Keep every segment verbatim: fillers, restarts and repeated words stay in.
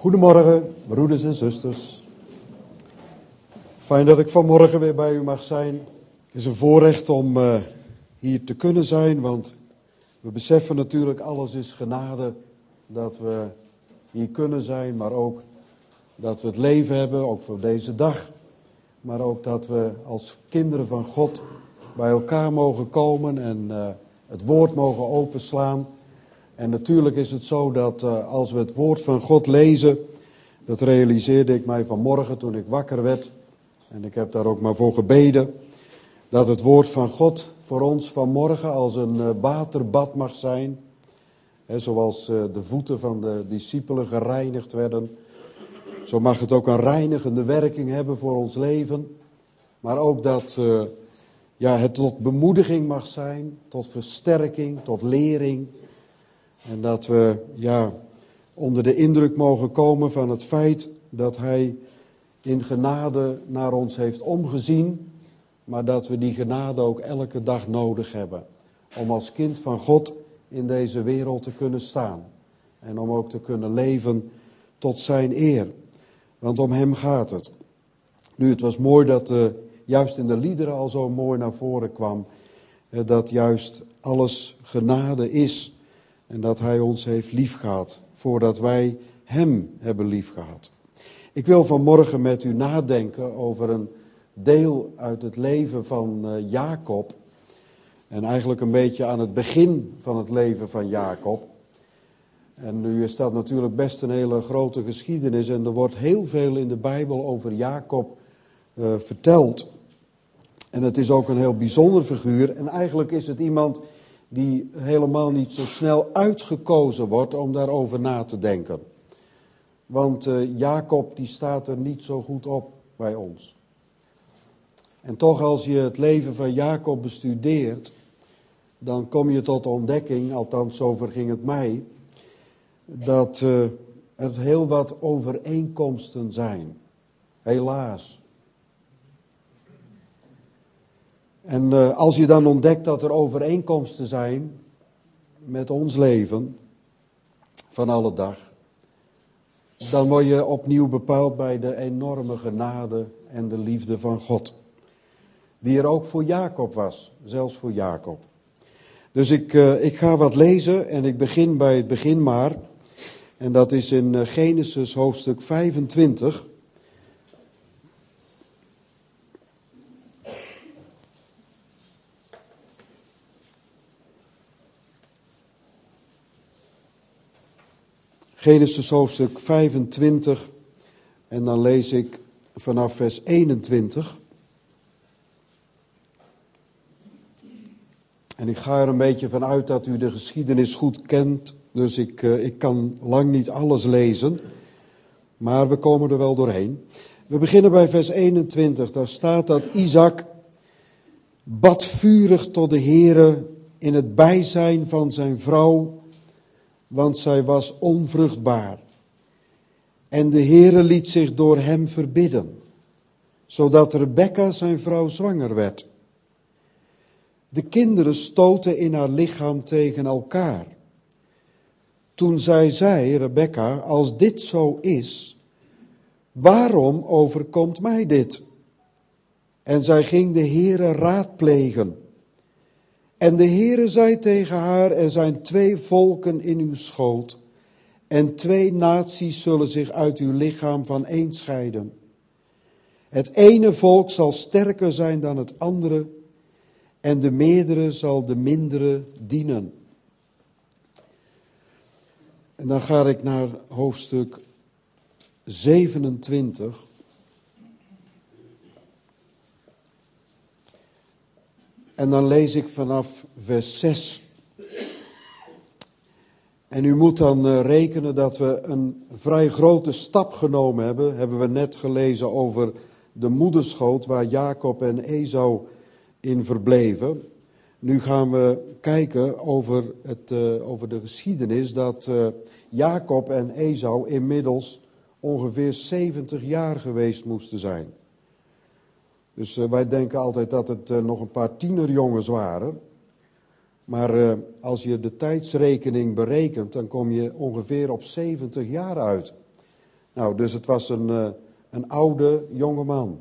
Goedemorgen, broeders en zusters. Fijn dat ik vanmorgen weer bij u mag zijn. Het is een voorrecht om uh, hier te kunnen zijn, want we beseffen natuurlijk alles is genade. Dat we hier kunnen zijn, maar ook dat we het leven hebben, ook voor deze dag. Maar ook dat we als kinderen van God bij elkaar mogen komen en uh, het woord mogen openslaan. En natuurlijk is het zo dat uh, als we het woord van God lezen, dat realiseerde ik mij vanmorgen toen ik wakker werd. En ik heb daar ook maar voor gebeden. Dat het woord van God voor ons vanmorgen als een uh, waterbad mag zijn. He, zoals uh, de voeten van de discipelen gereinigd werden. Zo mag het ook een reinigende werking hebben voor ons leven. Maar ook dat uh, ja, het tot bemoediging mag zijn, tot versterking, tot lering. En dat we ja, onder de indruk mogen komen van het feit dat Hij in genade naar ons heeft omgezien. Maar dat we die genade ook elke dag nodig hebben. Om als kind van God in deze wereld te kunnen staan. En om ook te kunnen leven tot zijn eer. Want om Hem gaat het. Nu, het was mooi dat uh, juist in de liederen al zo mooi naar voren kwam. Uh, dat juist alles genade is. En dat Hij ons heeft liefgehad, voordat wij Hem hebben liefgehad. Ik wil vanmorgen met u nadenken over een deel uit het leven van uh, Jacob. En eigenlijk een beetje aan het begin van het leven van Jacob. En nu is dat natuurlijk best een hele grote geschiedenis. En er wordt heel veel in de Bijbel over Jacob uh, verteld. En het is ook een heel bijzonder figuur. En eigenlijk is het iemand die helemaal niet zo snel uitgekozen wordt om daarover na te denken. Want uh, Jacob die staat er niet zo goed op bij ons. En toch als je het leven van Jacob bestudeert, dan kom je tot de ontdekking, althans zo verging het mij, dat uh, er heel wat overeenkomsten zijn. Helaas. En uh, als je dan ontdekt dat er overeenkomsten zijn met ons leven van alle dag, dan word je opnieuw bepaald bij de enorme genade en de liefde van God. Die er ook voor Jacob was, zelfs voor Jacob. Dus ik, uh, ik ga wat lezen en ik begin bij het begin maar. En dat is in uh, Genesis hoofdstuk vijfentwintig. Genesis hoofdstuk vijfentwintig en dan lees ik vanaf vers eenentwintig. En ik ga er een beetje van uit dat u de geschiedenis goed kent, dus ik, uh, ik kan lang niet alles lezen, maar we komen er wel doorheen. We beginnen bij vers eenentwintig, daar staat dat Isaac bad vurig tot de Heere in het bijzijn van zijn vrouw, want zij was onvruchtbaar. En de Heere liet zich door hem verbidden, zodat Rebekka zijn vrouw zwanger werd. De kinderen stoten in haar lichaam tegen elkaar. Toen zij zei, Rebekka, als dit zo is, waarom overkomt mij dit? En zij ging de Heere raadplegen. En de Heere zei tegen haar, er zijn twee volken in uw schoot, en twee naties zullen zich uit uw lichaam vaneen scheiden. Het ene volk zal sterker zijn dan het andere, en de meerdere zal de mindere dienen. En dan ga ik naar hoofdstuk zevenentwintig. En dan lees ik vanaf vers zes. En u moet dan rekenen dat we een vrij grote stap genomen hebben. Hebben we net gelezen over de moederschoot waar Jacob en Esau in verbleven. Nu gaan we kijken over, het, uh, over de geschiedenis dat uh, Jacob en Esau inmiddels ongeveer zeventig jaar geweest moesten zijn. Dus uh, wij denken altijd dat het uh, nog een paar tienerjongens waren. Maar uh, als je de tijdsrekening berekent, dan kom je ongeveer op zeventig jaar uit. Nou, dus het was een, uh, een oude jonge man.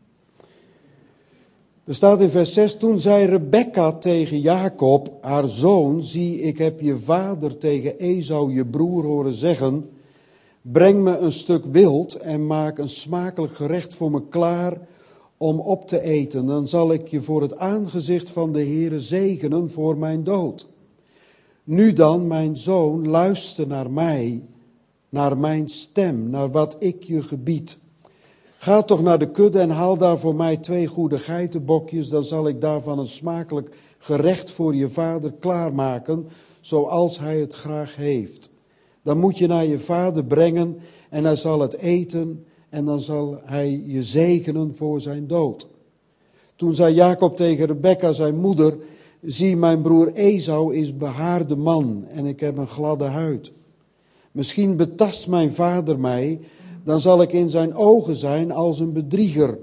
Er staat in vers zes, toen zei Rebekka tegen Jacob, haar zoon, zie, ik heb je vader tegen Esau, je broer, horen zeggen, breng me een stuk wild en maak een smakelijk gerecht voor me klaar om op te eten. Dan zal ik je voor het aangezicht van de Heere zegenen voor mijn dood. Nu dan, mijn zoon, luister naar mij, naar mijn stem, naar wat ik je gebied. Ga toch naar de kudde en haal daar voor mij twee goede geitenbokjes, dan zal ik daarvan een smakelijk gerecht voor je vader klaarmaken, zoals hij het graag heeft. Dan moet je naar je vader brengen en hij zal het eten en dan zal hij je zegenen voor zijn dood. Toen zei Jacob tegen Rebekka, zijn moeder, zie, mijn broer Esau is behaarde man en ik heb een gladde huid. Misschien betast mijn vader mij, dan zal ik in zijn ogen zijn als een bedrieger.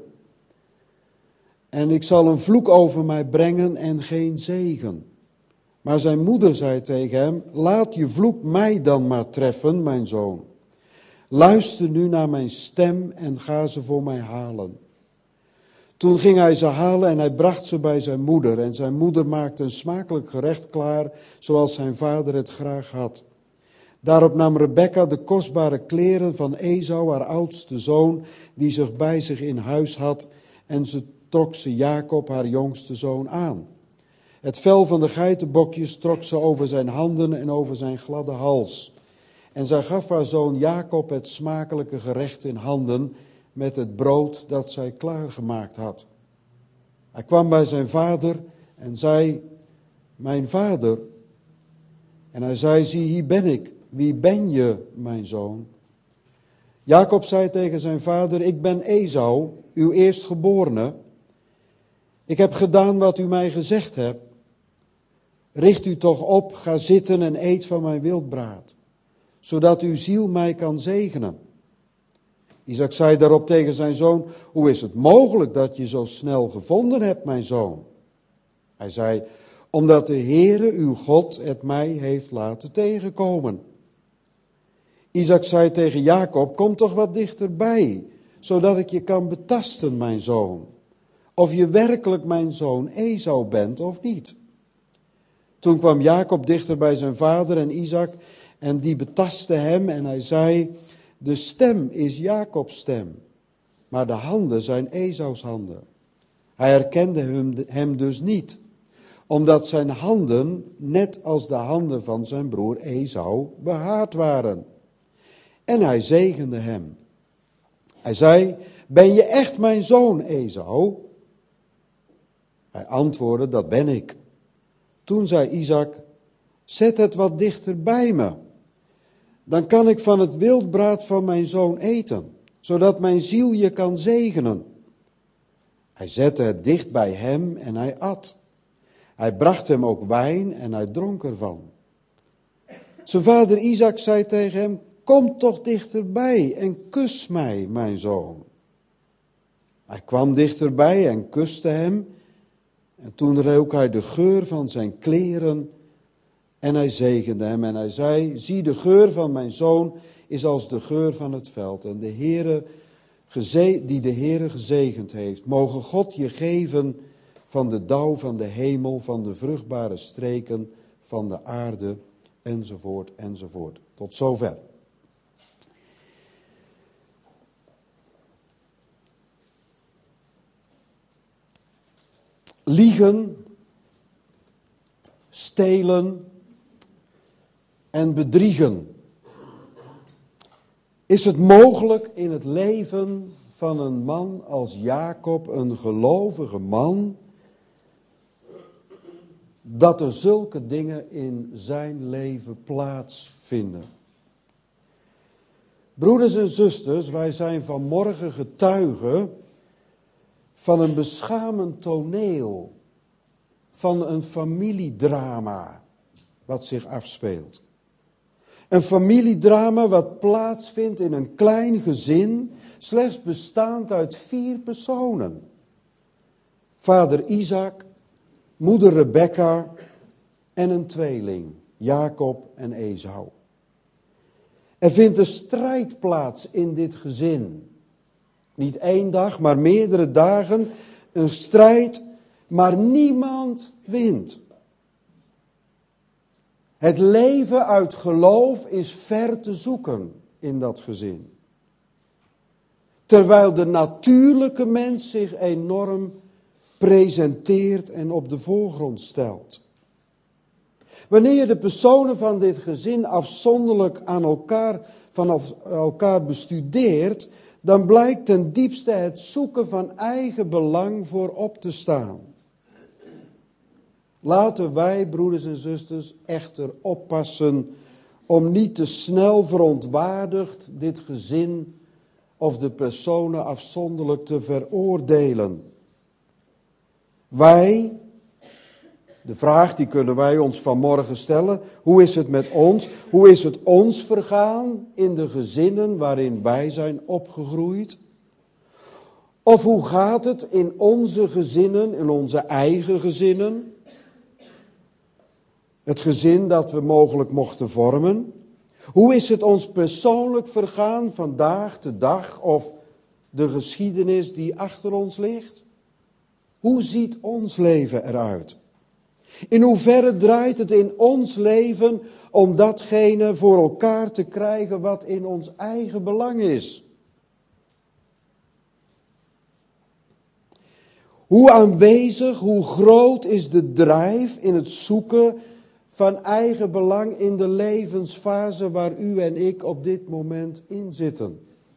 En ik zal een vloek over mij brengen en geen zegen. Maar zijn moeder zei tegen hem, laat je vloek mij dan maar treffen, mijn zoon. Luister nu naar mijn stem en ga ze voor mij halen. Toen ging hij ze halen en hij bracht ze bij zijn moeder. En zijn moeder maakte een smakelijk gerecht klaar, zoals zijn vader het graag had. Daarop nam Rebekka de kostbare kleren van Esau, haar oudste zoon, die zich bij zich in huis had, en ze trok ze Jacob, haar jongste zoon, aan. Het vel van de geitenbokjes trok ze over zijn handen en over zijn gladde hals. En zij gaf haar zoon Jacob het smakelijke gerecht in handen met het brood dat zij klaargemaakt had. Hij kwam bij zijn vader en zei, mijn vader. En hij zei, zie, hier ben ik. Wie ben je, mijn zoon? Jacob zei tegen zijn vader, ik ben Esau, uw eerstgeborene. Ik heb gedaan wat u mij gezegd hebt. Richt u toch op, ga zitten en eet van mijn wildbraad, zodat uw ziel mij kan zegenen. Isaac zei daarop tegen zijn zoon, hoe is het mogelijk dat je zo snel gevonden hebt, mijn zoon? Hij zei, omdat de Heere, uw God, het mij heeft laten tegenkomen. Isaac zei tegen Jacob, kom toch wat dichterbij, zodat ik je kan betasten, mijn zoon. Of je werkelijk mijn zoon Esau bent of niet. Toen kwam Jacob dichter bij zijn vader en Isaac en die betastte hem en hij zei, de stem is Jacobs stem, maar de handen zijn Esaus handen. Hij herkende hem, hem dus niet, omdat zijn handen net als de handen van zijn broer Esau behaard waren. En hij zegende hem. Hij zei, ben je echt mijn zoon Esau? Hij antwoordde, dat ben ik. Toen zei Isaac, zet het wat dichter bij me. Dan kan ik van het wildbraad van mijn zoon eten, zodat mijn ziel je kan zegenen. Hij zette het dicht bij hem en hij at. Hij bracht hem ook wijn en hij dronk ervan. Zijn vader Isaac zei tegen hem, kom toch dichterbij en kus mij, mijn zoon. Hij kwam dichterbij en kuste hem. En toen rook hij de geur van zijn kleren en hij zegende hem. En hij zei, zie, de geur van mijn zoon is als de geur van het veld. En de Heere, die de Heere gezegend heeft, mogen God je geven van de dauw van de hemel, van de vruchtbare streken van de aarde, enzovoort, enzovoort. Tot zover. Liegen, stelen en bedriegen. Is het mogelijk in het leven van een man als Jacob, een gelovige man, dat er zulke dingen in zijn leven plaatsvinden? Broeders en zusters, wij zijn vanmorgen getuigen van een beschamend toneel, van een familiedrama wat zich afspeelt. Een familiedrama wat plaatsvindt in een klein gezin, slechts bestaand uit vier personen. Vader Isaac, moeder Rebekka en een tweeling, Jacob en Esau. Er vindt een strijd plaats in dit gezin. Niet één dag, maar meerdere dagen. Een strijd, maar niemand wint. Het leven uit geloof is ver te zoeken in dat gezin. Terwijl de natuurlijke mens zich enorm presenteert en op de voorgrond stelt. Wanneer je de personen van dit gezin afzonderlijk aan elkaar, vanaf elkaar bestudeert, dan blijkt ten diepste het zoeken van eigen belang voorop te staan. Laten wij, broeders en zusters, echter oppassen om niet te snel verontwaardigd dit gezin of de personen afzonderlijk te veroordelen. Wij, de vraag die kunnen wij ons vanmorgen stellen, hoe is het met ons? Hoe is het ons vergaan in de gezinnen waarin wij zijn opgegroeid? Of hoe gaat het in onze gezinnen, in onze eigen gezinnen? Het gezin dat we mogelijk mochten vormen. Hoe is het ons persoonlijk vergaan vandaag de dag of de geschiedenis die achter ons ligt? Hoe ziet ons leven eruit? In hoeverre draait het in ons leven om datgene voor elkaar te krijgen wat in ons eigen belang is? Hoe aanwezig, hoe groot is de drijf in het zoeken van eigen belang in de levensfase waar u en ik op dit moment in zitten?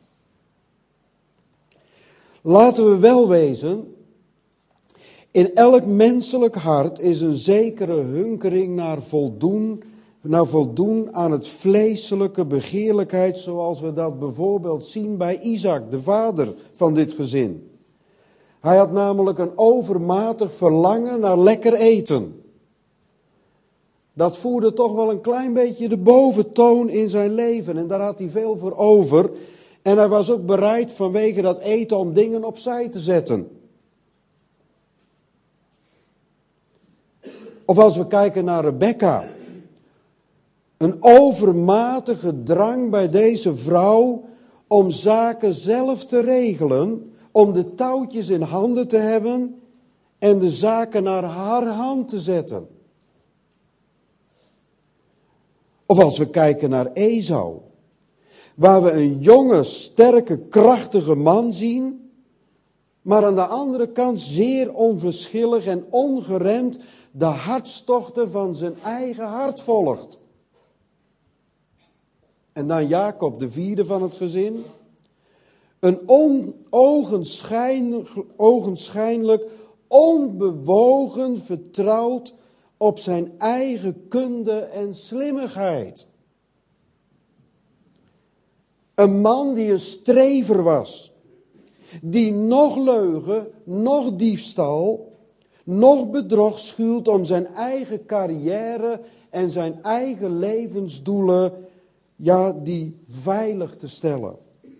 Laten we wel wezen, in elk menselijk hart is een zekere hunkering naar voldoen, naar voldoen aan het vleeselijke begeerlijkheid, zoals we dat bijvoorbeeld zien bij Isaac, de vader van dit gezin. Hij had namelijk een overmatig verlangen naar lekker eten. Dat voerde toch wel een klein beetje de boventoon in zijn leven en daar had hij veel voor over. En hij was ook bereid vanwege dat eten om dingen opzij te zetten. Of als we kijken naar Rebekka. Een overmatige drang bij deze vrouw om zaken zelf te regelen, om de touwtjes in handen te hebben en de zaken naar haar hand te zetten. Of als we kijken naar Esau, waar we een jonge, sterke, krachtige man zien, maar aan de andere kant zeer onverschillig en ongeremd de hartstochten van zijn eigen hart volgt. En dan Jacob, de vierde van het gezin. Een ogenschijnlijk, ogenschijnlijk onbewogen vertrouwd op zijn eigen kunde en slimmigheid. Een man die een strever was. Die nog leugen, nog diefstal, nog bedrog schuwt om zijn eigen carrière en zijn eigen levensdoelen, ja, die veilig te stellen.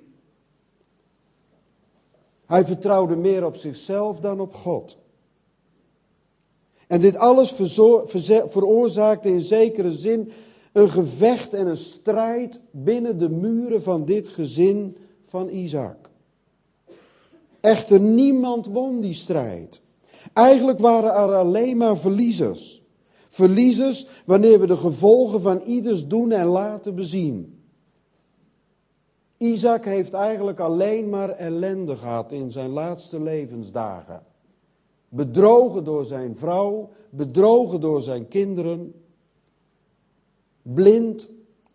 Hij vertrouwde meer op zichzelf dan op God. En dit alles veroorzaakte in zekere zin een gevecht en een strijd binnen de muren van dit gezin van Isaac. Echter, niemand won die strijd. Eigenlijk waren er alleen maar verliezers. Verliezers wanneer we de gevolgen van ieders doen en laten bezien. Isaac heeft eigenlijk alleen maar ellende gehad in zijn laatste levensdagen. Bedrogen door zijn vrouw, bedrogen door zijn kinderen. Blind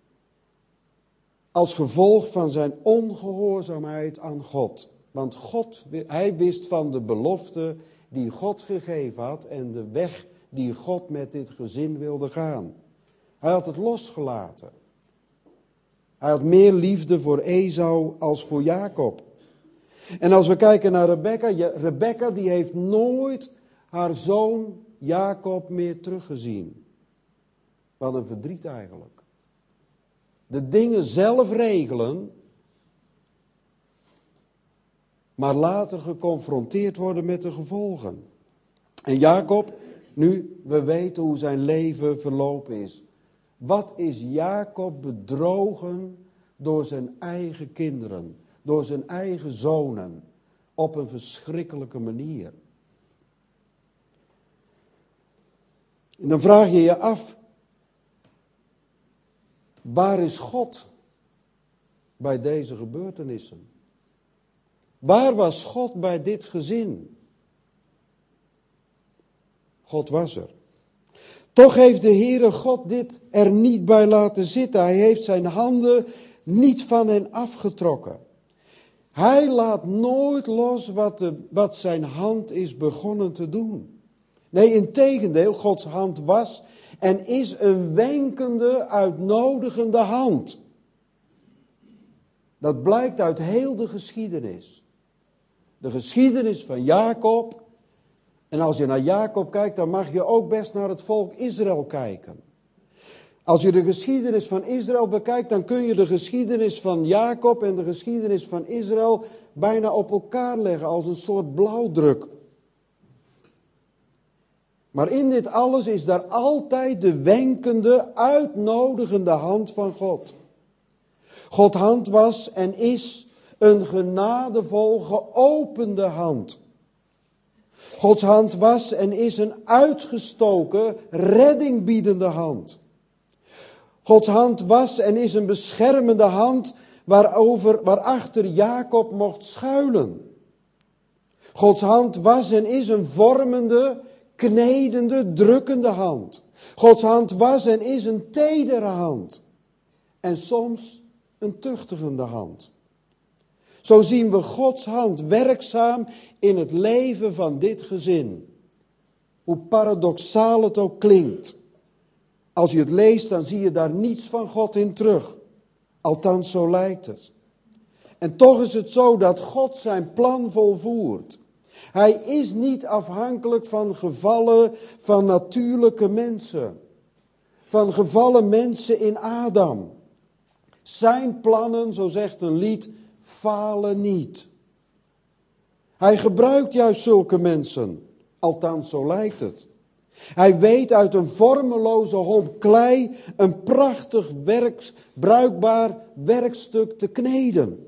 als gevolg van zijn ongehoorzaamheid aan God. Want God, hij wist van de belofte die God gegeven had en de weg die God met dit gezin wilde gaan. Hij had het losgelaten. Hij had meer liefde voor Esau als voor Jacob. En als we kijken naar Rebekka, ja, Rebekka die heeft nooit haar zoon Jacob meer teruggezien. Wat een verdriet eigenlijk. De dingen zelf regelen, maar later geconfronteerd worden met de gevolgen. En Jacob, nu we weten hoe zijn leven verlopen is. Wat is Jacob bedrogen door zijn eigen kinderen, door zijn eigen zonen, op een verschrikkelijke manier. En dan vraag je je af, waar is God bij deze gebeurtenissen? Waar was God bij dit gezin? God was er. Toch heeft de Heere God dit er niet bij laten zitten. Hij heeft zijn handen niet van hen afgetrokken. Hij laat nooit los wat, de, wat zijn hand is begonnen te doen. Nee, integendeel, Gods hand was en is een wenkende, uitnodigende hand. Dat blijkt uit heel de geschiedenis. De geschiedenis van Jacob. En als je naar Jacob kijkt, dan mag je ook best naar het volk Israël kijken. Als je de geschiedenis van Israël bekijkt, dan kun je de geschiedenis van Jacob en de geschiedenis van Israël bijna op elkaar leggen als een soort blauwdruk. Maar in dit alles is daar altijd de wenkende, uitnodigende hand van God. Gods hand was en is een genadevol geopende hand. Gods hand was en is een uitgestoken, reddingbiedende hand. Gods hand was en is een beschermende hand waarover, waarachter Jacob mocht schuilen. Gods hand was en is een vormende, knedende, drukkende hand. Gods hand was en is een tedere hand. En soms een tuchtigende hand. Zo zien we Gods hand werkzaam in het leven van dit gezin. Hoe paradoxaal het ook klinkt. Als je het leest, dan zie je daar niets van God in terug. Althans, zo lijkt het. En toch is het zo dat God zijn plan volvoert. Hij is niet afhankelijk van gevallen van natuurlijke mensen. Van gevallen mensen in Adam. Zijn plannen, zo zegt een lied, falen niet. Hij gebruikt juist zulke mensen. Althans, zo lijkt het. Hij weet uit een vormeloze homp klei een prachtig, werk, bruikbaar werkstuk te kneden.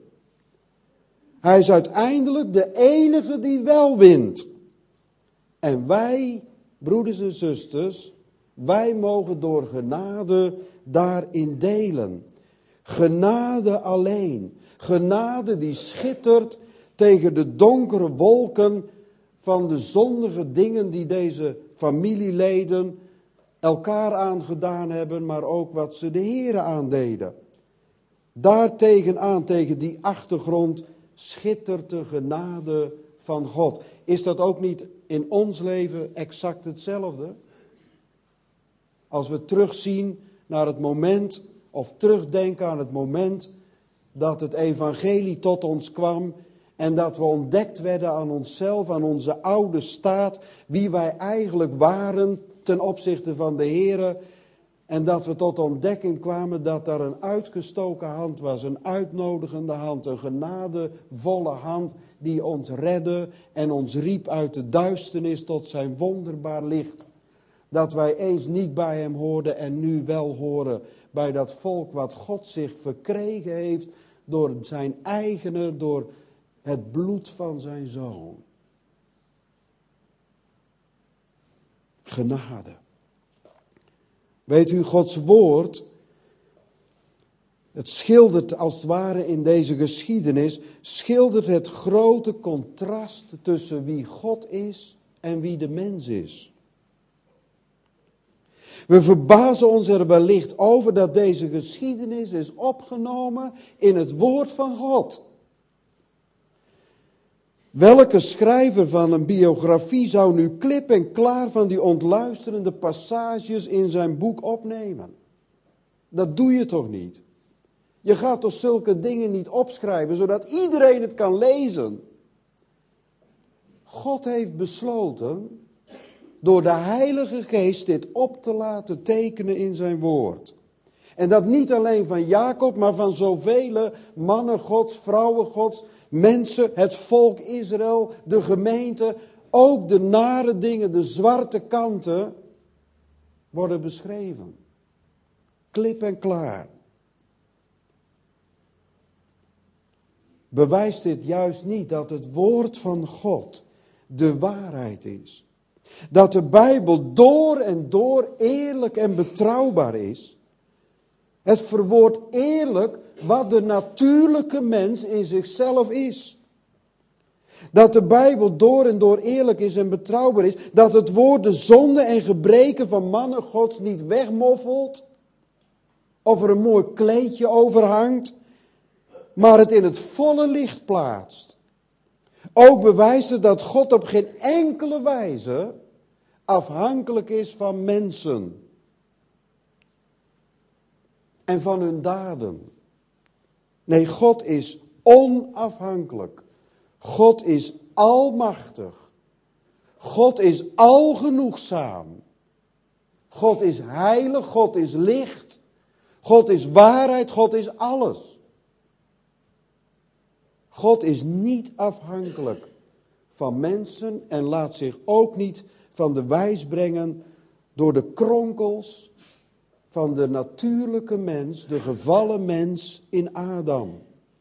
Hij is uiteindelijk de enige die wel wint. En wij, broeders en zusters, wij mogen door genade daarin delen. Genade alleen. Genade die schittert tegen de donkere wolken van de zondige dingen die deze familieleden elkaar aangedaan hebben, maar ook wat ze de Heere aandeden. Daartegenaan, tegen die achtergrond, schittert de genade van God. Is dat ook niet in ons leven exact hetzelfde? Als we terugzien naar het moment, of terugdenken aan het moment dat het evangelie tot ons kwam en dat we ontdekt werden aan onszelf, aan onze oude staat, wie wij eigenlijk waren ten opzichte van de Heere. En dat we tot ontdekking kwamen dat daar een uitgestoken hand was, een uitnodigende hand, een genadevolle hand die ons redde en ons riep uit de duisternis tot zijn wonderbaar licht. Dat wij eens niet bij hem hoorden en nu wel horen bij dat volk wat God zich verkregen heeft door zijn eigene, door het bloed van zijn zoon. Genade. Weet u, Gods woord, het schildert als het ware in deze geschiedenis, schildert het grote contrast tussen wie God is en wie de mens is. We verbazen ons er wellicht over dat deze geschiedenis is opgenomen in het woord van God. Welke schrijver van een biografie zou nu klip en klaar van die ontluisterende passages in zijn boek opnemen? Dat doe je toch niet? Je gaat toch zulke dingen niet opschrijven, zodat iedereen het kan lezen? God heeft besloten door de Heilige Geest dit op te laten tekenen in zijn woord. En dat niet alleen van Jacob, maar van zoveel mannen Gods, vrouwen Gods, mensen, het volk Israël, de gemeente, ook de nare dingen, de zwarte kanten, worden beschreven. Klip en klaar. bewijst dit juist niet dat het woord van God de waarheid is. Dat de Bijbel door en door eerlijk en betrouwbaar is. Het verwoordt eerlijk wat de natuurlijke mens in zichzelf is. Dat de Bijbel door en door eerlijk is en betrouwbaar is. Dat het woord de zonde en gebreken van mannen Gods niet wegmoffelt. Of er een mooi kleedje over hangt. Maar het in het volle licht plaatst. Ook bewijst het dat God op geen enkele wijze afhankelijk is van mensen. En van hun daden. Nee, God is onafhankelijk. God is almachtig. God is algenoegzaam. God is heilig, God is licht. God is waarheid, God is alles. God is niet afhankelijk van mensen en laat zich ook niet van de wijs brengen door de kronkels van de natuurlijke mens, de gevallen mens in Adam.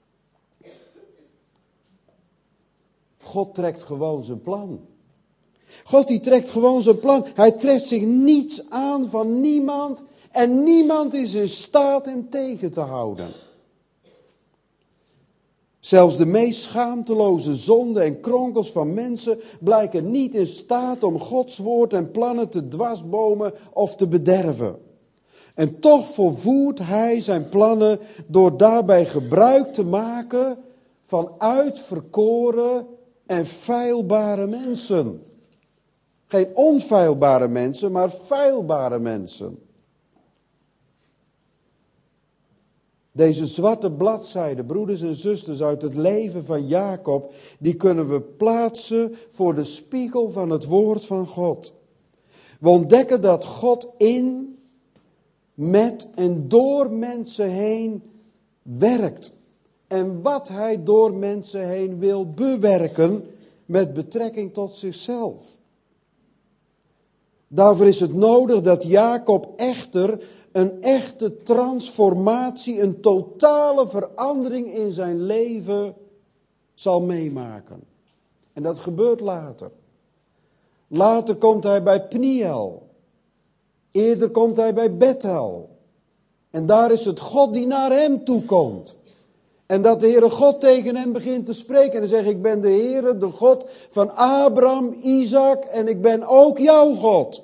God trekt gewoon zijn plan. God die trekt gewoon zijn plan. Hij trekt zich niets aan van niemand en niemand is in staat hem tegen te houden. Zelfs de meest schaamteloze zonden en kronkels van mensen blijken niet in staat om Gods woord en plannen te dwarsbomen of te bederven. En toch volvoert hij zijn plannen door daarbij gebruik te maken van uitverkoren en feilbare mensen. Geen onfeilbare mensen, maar feilbare mensen. Deze zwarte bladzijden, broeders en zusters, uit het leven van Jacob, die kunnen we plaatsen voor de spiegel van het woord van God. We ontdekken dat God in, met en door mensen heen werkt. En wat hij door mensen heen wil bewerken met betrekking tot zichzelf. Daarvoor is het nodig dat Jacob echter een echte transformatie, een totale verandering in zijn leven zal meemaken. En dat gebeurt later. Later komt hij bij Pniel. Eerder komt hij bij Bethel. En daar is het God die naar hem toe komt. En dat de Heere God tegen hem begint te spreken. En dan zegt, ik ben de Heere, de God van Abraham, Isaac en ik ben ook jouw God.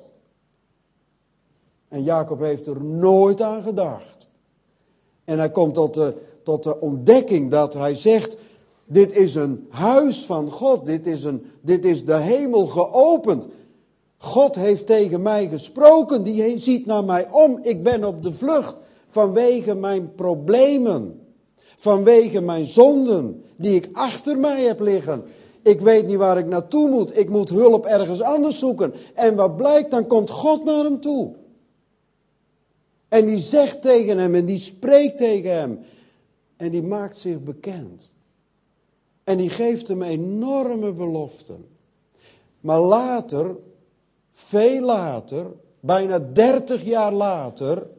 En Jacob heeft er nooit aan gedacht. En hij komt tot de, tot de ontdekking dat hij zegt, dit is een huis van God, dit is, een, dit is de hemel geopend. God heeft tegen mij gesproken, die ziet naar mij om. Ik ben op de vlucht vanwege mijn problemen, vanwege mijn zonden die ik achter mij heb liggen. Ik weet niet waar ik naartoe moet, ik moet hulp ergens anders zoeken. En wat blijkt, dan komt God naar hem toe. En die zegt tegen hem en die spreekt tegen hem. En die maakt zich bekend. En die geeft hem enorme beloften. Maar later, veel later, bijna dertig jaar later,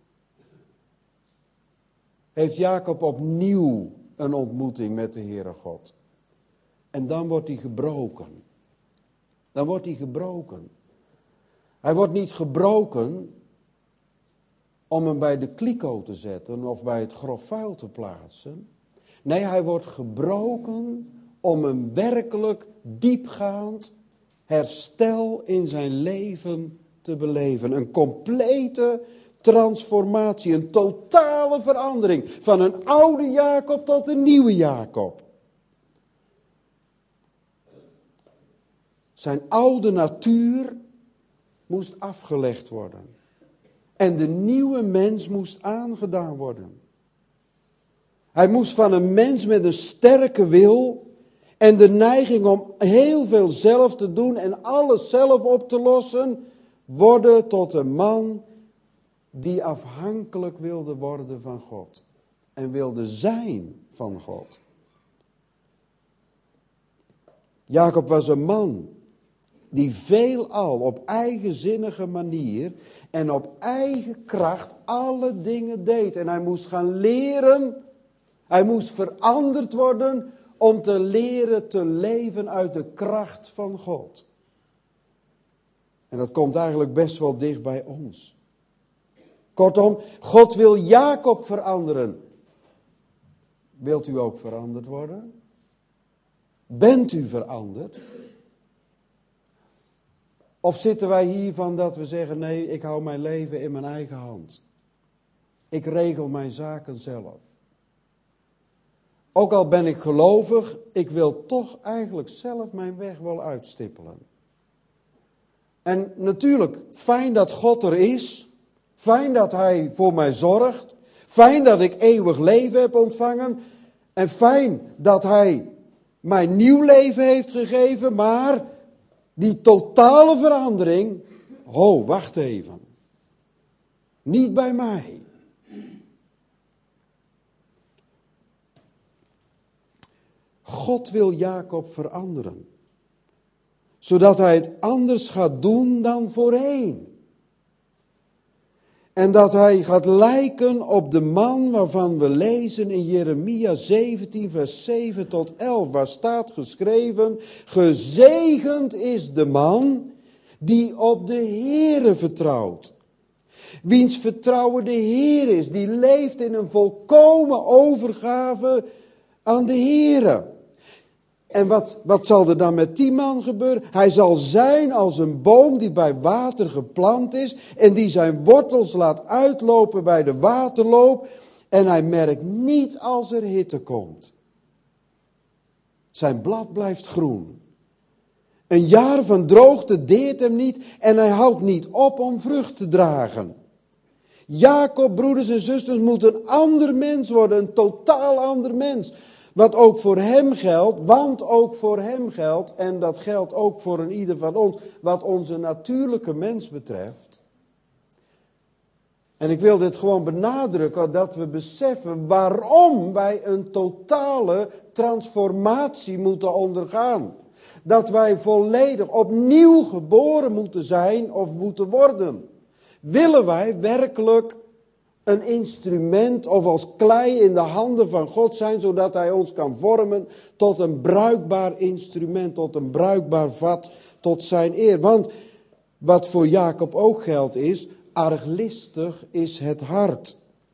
heeft Jacob opnieuw een ontmoeting met de Heere God. En dan wordt hij gebroken. Dan wordt hij gebroken. Hij wordt niet gebroken om hem bij de kliko te zetten of bij het grof vuil te plaatsen. Nee, hij wordt gebroken om een werkelijk diepgaand herstel in zijn leven te beleven. Een complete transformatie, een totale verandering van een oude Jacob tot een nieuwe Jacob. Zijn oude natuur moest afgelegd worden. En de nieuwe mens moest aangedaan worden. Hij moest van een mens met een sterke wil en de neiging om heel veel zelf te doen en alles zelf op te lossen, worden tot een man die afhankelijk wilde worden van God. En wilde zijn van God. Jacob was een man die veelal op eigenzinnige manier en op eigen kracht alle dingen deed. En hij moest gaan leren Hij moest veranderd worden om te leren te leven uit de kracht van God. En dat komt eigenlijk best wel dicht bij ons. Kortom, God wil Jacob veranderen. Wilt u ook veranderd worden? Bent u veranderd? Of zitten wij hiervan dat we zeggen, nee, ik hou mijn leven in mijn eigen hand. Ik regel mijn zaken zelf. Ook al ben ik gelovig, ik wil toch eigenlijk zelf mijn weg wel uitstippelen. En natuurlijk, fijn dat God er is. Fijn dat Hij voor mij zorgt. Fijn dat ik eeuwig leven heb ontvangen. En fijn dat Hij mij nieuw leven heeft gegeven. Maar die totale verandering, ho, wacht even. Niet bij mij. God wil Jacob veranderen. Zodat hij het anders gaat doen dan voorheen. En dat hij gaat lijken op de man waarvan we lezen in Jeremia zeventien vers zeven tot elf. Waar staat geschreven, gezegend is de man die op de Heere vertrouwt. Wiens vertrouwen de Heer is, die leeft in een volkomen overgave aan de Heere. En wat, wat zal er dan met die man gebeuren? Hij zal zijn als een boom die bij water geplant is en die zijn wortels laat uitlopen bij de waterloop. En hij merkt niet als er hitte komt. Zijn blad blijft groen. Een jaar van droogte deert hem niet en hij houdt niet op om vrucht te dragen. Jacob, broeders en zusters, moet een ander mens worden, een totaal ander mens. Wat ook voor hem geldt, want ook voor hem geldt, en dat geldt ook voor een ieder van ons, wat onze natuurlijke mens betreft. En ik wil dit gewoon benadrukken, dat we beseffen waarom wij een totale transformatie moeten ondergaan. Dat wij volledig opnieuw geboren moeten zijn of moeten worden. Willen wij werkelijk een instrument of als klei in de handen van God zijn, zodat Hij ons kan vormen tot een bruikbaar instrument, tot een bruikbaar vat, tot zijn eer. Want wat voor Jacob ook geldt is, arglistig is het hart.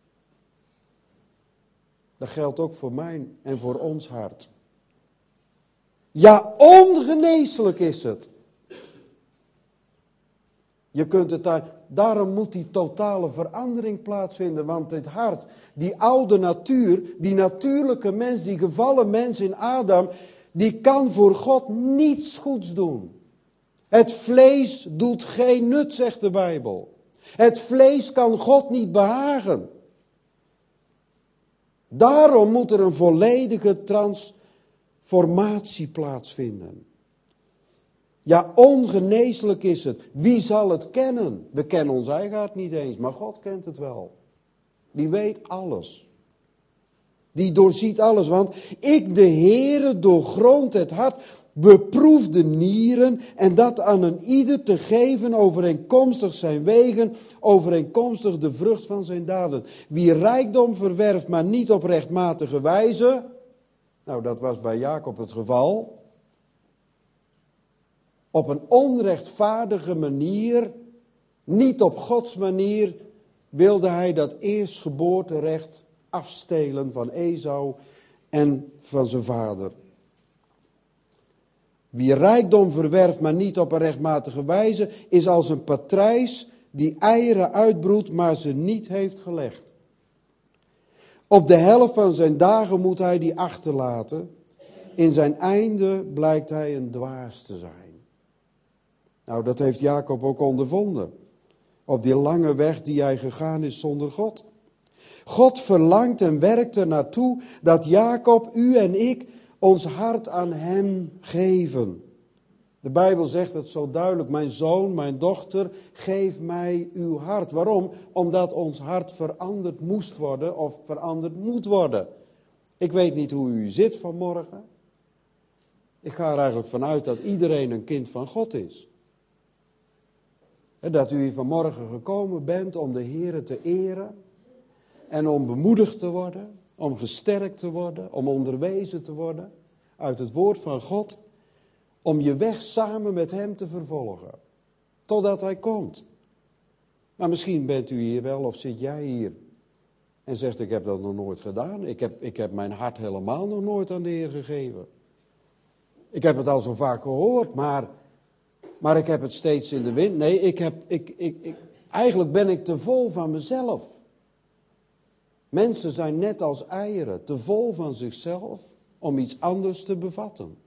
Dat geldt ook voor mijn en voor ons hart. Ja, ongeneeslijk is het. Je kunt het daar, daarom moet die totale verandering plaatsvinden. Want het hart, die oude natuur, die natuurlijke mens, die gevallen mens in Adam, die kan voor God niets goeds doen. Het vlees doet geen nut, zegt de Bijbel. Het vlees kan God niet behagen. Daarom moet er een volledige transformatie plaatsvinden. Ja, ongeneeslijk is het. Wie zal het kennen? We kennen ons eigen hart niet eens, maar God kent het wel. Die weet alles. Die doorziet alles, want ik, de Heere, doorgrond het hart, beproef de nieren en dat aan een ieder te geven overeenkomstig zijn wegen, overeenkomstig de vrucht van zijn daden. Wie rijkdom verwerft, maar niet op rechtmatige wijze, nou dat was bij Jacob het geval, op een onrechtvaardige manier, niet op Gods manier, wilde hij dat eerstgeboorterecht afstelen van Esau en van zijn vader. Wie rijkdom verwerft, maar niet op een rechtmatige wijze, is als een patrijs die eieren uitbroedt, maar ze niet heeft gelegd. Op de helft van zijn dagen moet hij die achterlaten. In zijn einde blijkt hij een dwaas te zijn. Nou, dat heeft Jacob ook ondervonden. Op die lange weg die hij gegaan is zonder God. God verlangt en werkt er naartoe dat Jacob, u en ik, ons hart aan hem geven. De Bijbel zegt het zo duidelijk. Mijn zoon, mijn dochter, geef mij uw hart. Waarom? Omdat ons hart veranderd moest worden of veranderd moet worden. Ik weet niet hoe u zit vanmorgen. Ik ga er eigenlijk vanuit dat iedereen een kind van God is. Dat u hier vanmorgen gekomen bent om de Heere te eren en om bemoedigd te worden. om gesterkt te worden, om onderwezen te worden uit het woord van God, om je weg samen met hem te vervolgen, totdat hij komt. Maar misschien bent u hier wel of zit jij hier en zegt, ik heb dat nog nooit gedaan. Ik heb, ik heb mijn hart helemaal nog nooit aan de Heer gegeven. Ik heb het al zo vaak gehoord, maar, maar ik heb het steeds in de wind. Nee, ik heb, ik, ik, ik, eigenlijk ben ik te vol van mezelf. Mensen zijn net als eieren, te vol van zichzelf om iets anders te bevatten.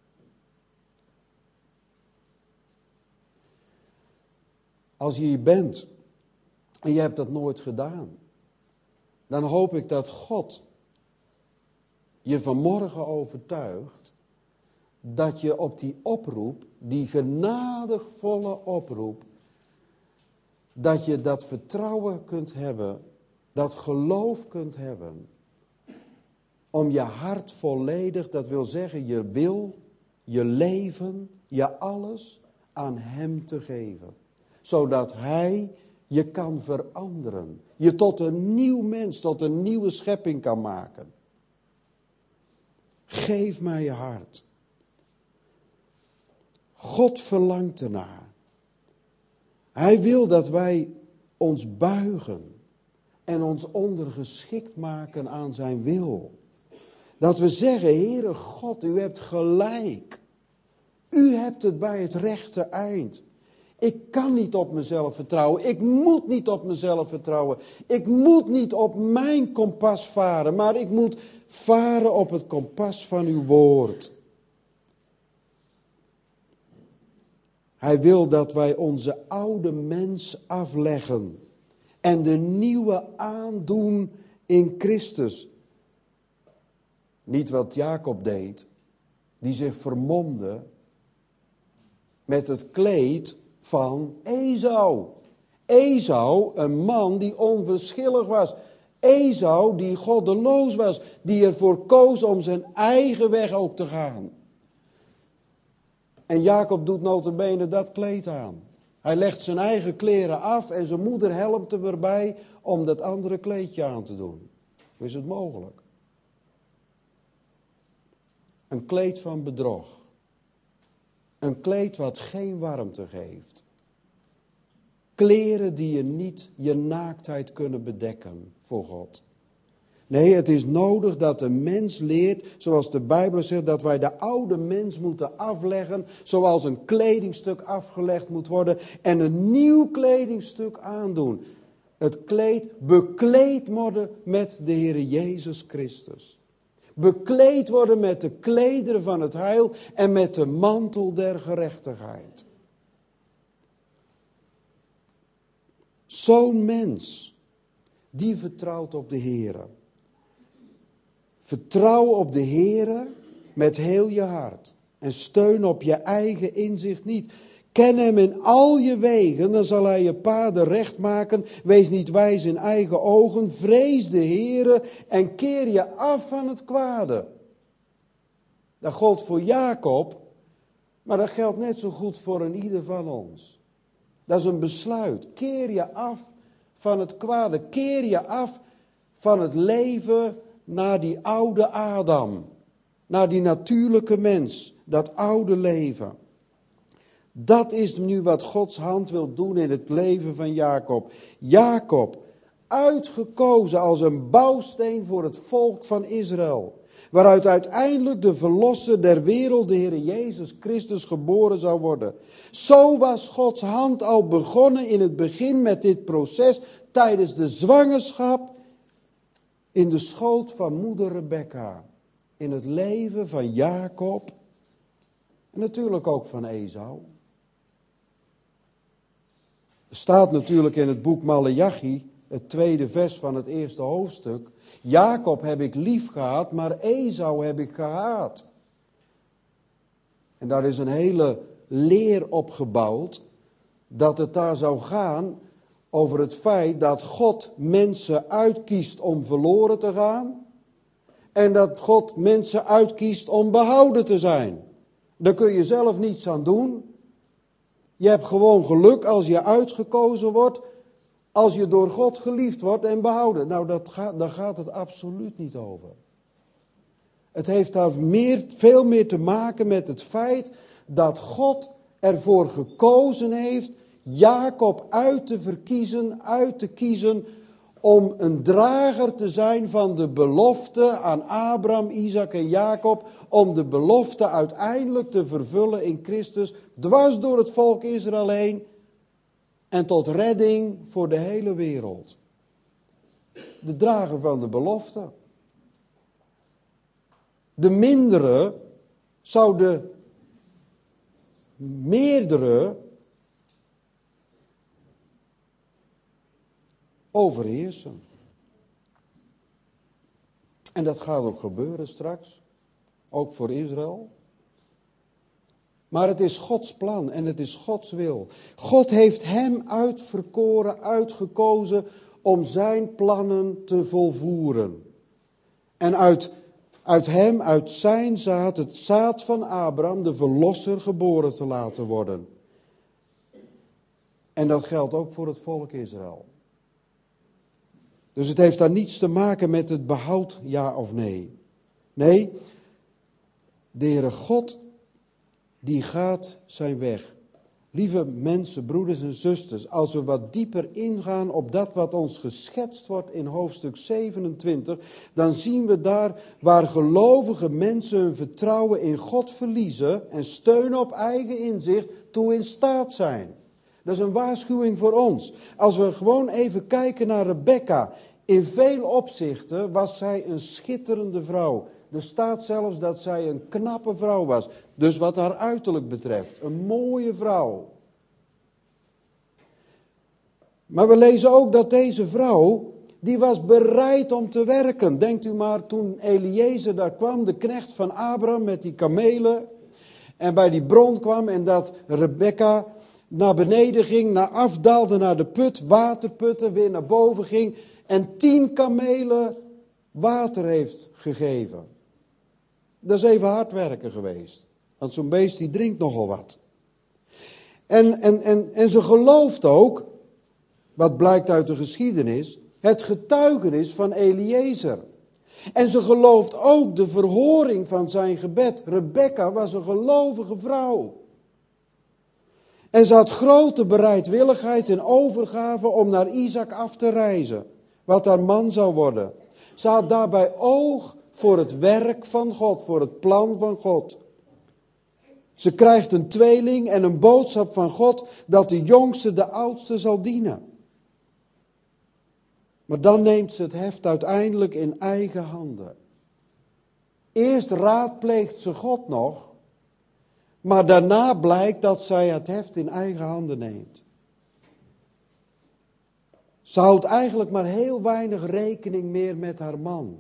Als je hier bent en je hebt dat nooit gedaan, dan hoop ik dat God je vanmorgen overtuigt dat je op die oproep, die genadigvolle oproep, dat je dat vertrouwen kunt hebben, dat geloof kunt hebben, om je hart volledig, dat wil zeggen je wil, je leven, je alles aan hem te geven. Zodat hij je kan veranderen. Je tot een nieuw mens, tot een nieuwe schepping kan maken. Geef mij je hart. God verlangt ernaar. Hij wil dat wij ons buigen en ons ondergeschikt maken aan zijn wil. Dat we zeggen, Heere God, u hebt gelijk. U hebt het bij het rechte eind. Ik kan niet op mezelf vertrouwen. Ik moet niet op mezelf vertrouwen. Ik moet niet op mijn kompas varen, maar ik moet varen op het kompas van uw woord. Hij wil dat wij onze oude mens afleggen en de nieuwe aandoen in Christus. Niet wat Jacob deed, die zich vermomde met het kleed van Esau. Esau, een man die onverschillig was. Esau die goddeloos was, die ervoor koos om zijn eigen weg ook te gaan. En Jacob doet nota bene dat kleed aan. Hij legt zijn eigen kleren af en zijn moeder helpt hem erbij om dat andere kleedje aan te doen. Hoe is het mogelijk? Een kleed van bedrog. Een kleed wat geen warmte geeft. Kleren die je niet je naaktheid kunnen bedekken voor God. Nee, het is nodig dat de mens leert, zoals de Bijbel zegt, dat wij de oude mens moeten afleggen, zoals een kledingstuk afgelegd moet worden en een nieuw kledingstuk aandoen. Het kleed bekleed worden met de Heer Jezus Christus. Bekleed worden met de klederen van het heil en met de mantel der gerechtigheid. Zo'n mens, die vertrouwt op de Heere. Vertrouw op de Heere met heel je hart. En steun op je eigen inzicht niet. Ken hem in al je wegen, dan zal hij je paden recht maken. Wees niet wijs in eigen ogen. Vrees de Heere en keer je af van het kwade. Dat geldt voor Jacob, maar dat geldt net zo goed voor een ieder van ons. Dat is een besluit. Keer je af van het kwade. Keer je af van het leven naar die oude Adam. Naar die natuurlijke mens. Dat oude leven. Dat is nu wat Gods hand wil doen in het leven van Jacob. Jacob, uitgekozen als een bouwsteen voor het volk van Israël. Waaruit uiteindelijk de verlosser der wereld, de Heer Jezus Christus, geboren zou worden. Zo was Gods hand al begonnen in het begin met dit proces tijdens de zwangerschap in de schoot van moeder Rebekka. In het leven van Jacob en natuurlijk ook van Esau. Er staat natuurlijk in het boek Maleachi, het tweede vers van het eerste hoofdstuk. Jacob heb ik lief gehad, maar Esau heb ik gehaat. En daar is een hele leer op gebouwd, dat het daar zou gaan over het feit dat God mensen uitkiest om verloren te gaan. En dat God mensen uitkiest om behouden te zijn. Daar kun je zelf niets aan doen. Je hebt gewoon geluk als je uitgekozen wordt als je door God geliefd wordt en behouden. Nou, dat gaat, daar gaat het absoluut niet over. Het heeft daar meer, veel meer te maken met het feit dat God ervoor gekozen heeft Jacob uit te verkiezen, uit te kiezen om een drager te zijn van de belofte aan Abraham, Isaac en Jacob, om de belofte uiteindelijk te vervullen in Christus, dwars door het volk Israël heen en tot redding voor de hele wereld. De drager van de belofte. De mindere zou de meerdere overheersen. En dat gaat ook gebeuren straks. Ook voor Israël. Maar het is Gods plan en het is Gods wil. God heeft hem uitverkoren, uitgekozen om zijn plannen te volvoeren. En uit, uit hem, uit zijn zaad, het zaad van Abraham, de verlosser geboren te laten worden. En dat geldt ook voor het volk Israël. Dus het heeft daar niets te maken met het behoud, ja of nee. Nee, de Heere God, die gaat zijn weg. Lieve mensen, broeders en zusters, als we wat dieper ingaan op dat wat ons geschetst wordt in hoofdstuk zevenentwintig, dan zien we daar waar gelovige mensen hun vertrouwen in God verliezen en steun op eigen inzicht toe in staat zijn. Dat is een waarschuwing voor ons. Als we gewoon even kijken naar Rebekka. In veel opzichten was zij een schitterende vrouw. Er staat zelfs dat zij een knappe vrouw was. Dus wat haar uiterlijk betreft. Een mooie vrouw. Maar we lezen ook dat deze vrouw, die was bereid om te werken. Denkt u maar toen Eliezer daar kwam, de knecht van Abraham met die kamelen. En bij die bron kwam en dat Rebekka naar beneden ging, naar afdaalde naar de put, waterputten, weer naar boven ging. En tien kamelen water heeft gegeven. Dat is even hard werken geweest. Want zo'n beest die drinkt nogal wat. En, en, en, en ze gelooft ook, wat blijkt uit de geschiedenis, het getuigenis van Eliezer. En ze gelooft ook de verhoring van zijn gebed. Rebekka was een gelovige vrouw. En ze had grote bereidwilligheid en overgave om naar Isaac af te reizen. Wat haar man zou worden. Ze had daarbij oog voor het werk van God, voor het plan van God. Ze krijgt een tweeling en een boodschap van God dat de jongste de oudste zal dienen. Maar dan neemt ze het heft uiteindelijk in eigen handen. Eerst raadpleegt ze God nog, maar daarna blijkt dat zij het heft in eigen handen neemt. Ze houdt eigenlijk maar heel weinig rekening meer met haar man.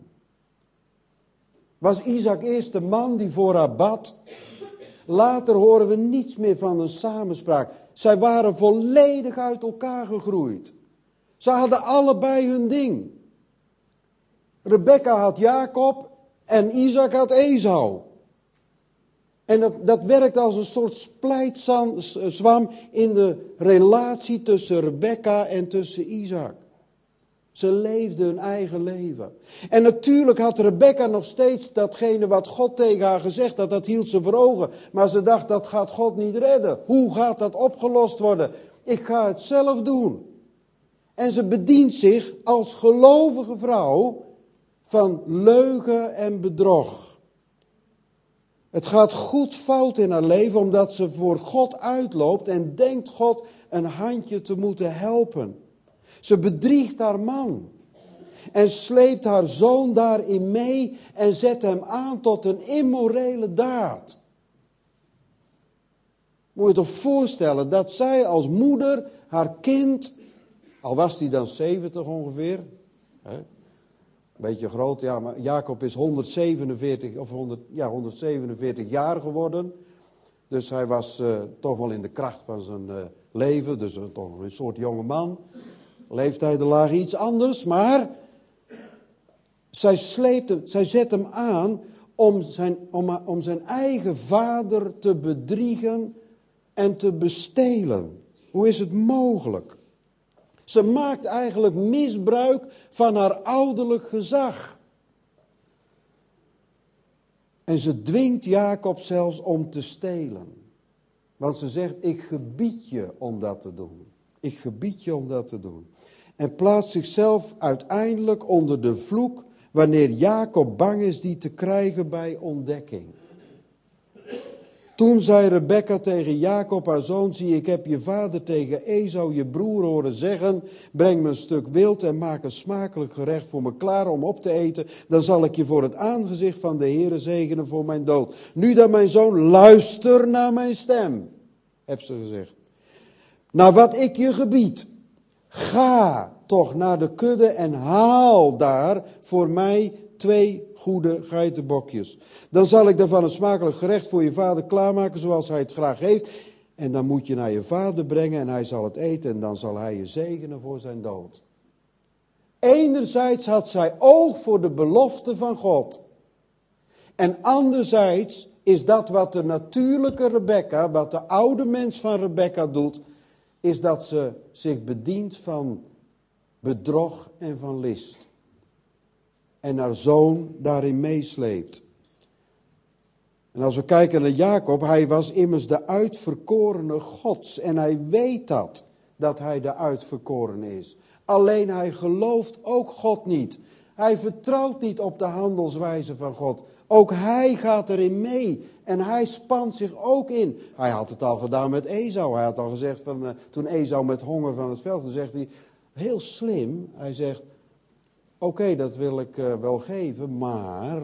Was Isaac eerst de man die voor haar bad? Later horen we niets meer van een samenspraak. Zij waren volledig uit elkaar gegroeid. Ze hadden allebei hun ding. Rebekka had Jacob en Isaac had Esau. En dat, dat werkt als een soort splijtzwam in de relatie tussen Rebekka en tussen Isaac. Ze leefden hun eigen leven. En natuurlijk had Rebekka nog steeds datgene wat God tegen haar gezegd had, dat hield ze voor ogen. Maar ze dacht, dat gaat God niet redden. Hoe gaat dat opgelost worden? Ik ga het zelf doen. En ze bedient zich als gelovige vrouw van leugen en bedrog. Het gaat goed fout in haar leven omdat ze voor God uitloopt en denkt God een handje te moeten helpen. Ze bedriegt haar man en sleept haar zoon daarin mee en zet hem aan tot een immorele daad. Moet je toch voorstellen dat zij als moeder haar kind, al was die dan zeventig ongeveer, hè, een beetje groot, ja, maar Jacob is honderdzevenenveertig, of honderd, ja, honderdzevenenveertig jaar geworden. Dus hij was uh, toch wel in de kracht van zijn uh, leven, dus uh, toch een soort jonge man. Leeftijden lagen iets anders, maar zij sleept hem, zij zet hem aan om zijn, om, om zijn eigen vader te bedriegen en te bestelen. Hoe is het mogelijk? Ze maakt eigenlijk misbruik van haar ouderlijk gezag. En ze dwingt Jacob zelfs om te stelen. Want ze zegt, ik gebied je om dat te doen. Ik gebied je om dat te doen. En plaatst zichzelf uiteindelijk onder de vloek wanneer Jacob bang is die te krijgen bij ontdekking. Toen zei Rebekka tegen Jacob, haar zoon, zie, ik heb je vader tegen Esau, je broer, horen zeggen, breng me een stuk wild en maak een smakelijk gerecht voor me klaar om op te eten. Dan zal ik je voor het aangezicht van de Heere zegenen voor mijn dood. Nu dan, mijn zoon, luister naar mijn stem, heb ze gezegd. Naar wat ik je gebied. Ga toch naar de kudde en haal daar voor mij twee goede geitenbokjes. Dan zal ik daarvan een smakelijk gerecht voor je vader klaarmaken zoals hij het graag heeft. En dan moet je naar je vader brengen en hij zal het eten en dan zal hij je zegenen voor zijn dood. Enerzijds had zij oog voor de belofte van God. En anderzijds is dat wat de natuurlijke Rebekka, wat de oude mens van Rebekka doet, is dat ze zich bedient van bedrog en van list. En haar zoon daarin meesleept. En als we kijken naar Jacob, hij was immers de uitverkorene Gods. En hij weet dat, dat hij de uitverkorene is. Alleen hij gelooft ook God niet. Hij vertrouwt niet op de handelswijze van God. Ook hij gaat erin mee. En hij spant zich ook in. Hij had het al gedaan met Esau. Hij had al gezegd, van, uh, toen Esau met honger van het veld, toen zegt hij, heel slim. Hij zegt, oké, okay, dat wil ik uh, wel geven, maar